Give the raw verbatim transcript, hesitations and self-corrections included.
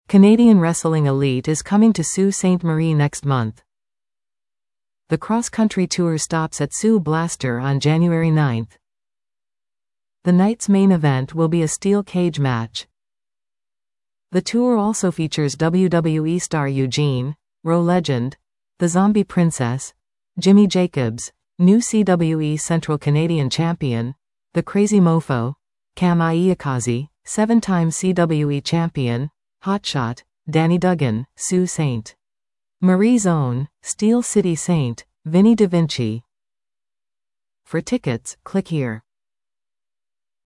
Canadian Wrestling Elite is coming to Sault Ste. Marie next month. The cross-country tour stops at Sault Blaster on January ninth. The night's main event will be a steel cage match. The tour also features W W E star Eugene, Raw legend, the Zombie Princess, Jimmy Jacobs, new C W E Central Canadian Champion, the Crazy Mofo, Cam Iakaze, seven-time C W E Champion, Hotshot, Danny Duggan, Sault Ste. Marie's own, Steel City Saint, Vinny Da Vinci. For tickets, click here.